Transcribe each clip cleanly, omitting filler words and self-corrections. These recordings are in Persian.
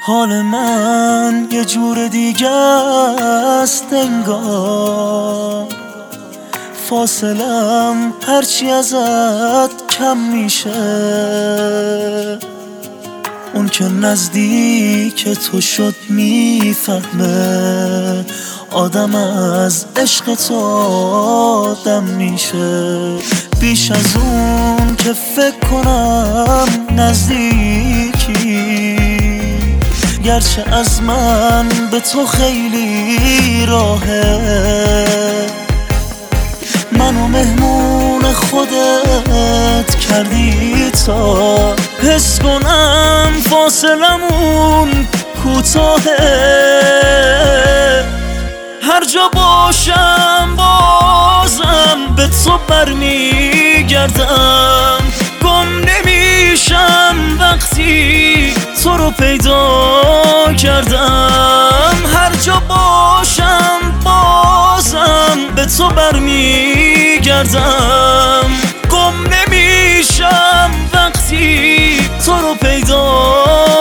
حال من یه جور دیگه است انگار، فاصلم هرچی ازت کم میشه. اون که نزدیک تو شد میفهمه آدم از عشق تو آدم میشه. بیش از اون که فکر کنم نزدیکی، گرچه از من به تو خیلی راهه. منو مهمون خودت کردی تا حس کنم فاصلمون کوتاهه. هر جا باشم بازم به تو برمیگردم، گم نمیشم وقتی تو رو پیدا کردم. هر جا باشم بازم به تو برمیگردم، گم نمیشم وقتی تو رو پیدا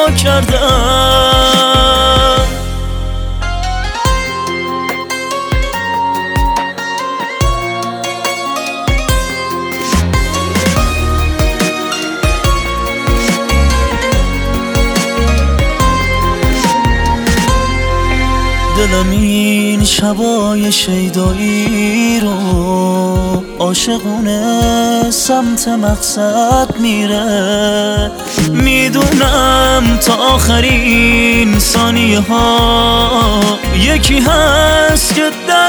کردم. دلم این شبای شیدایی رو عاشقونه سمت مقصد میره. میدونم تا آخرین ثانیه ها یکی هست که در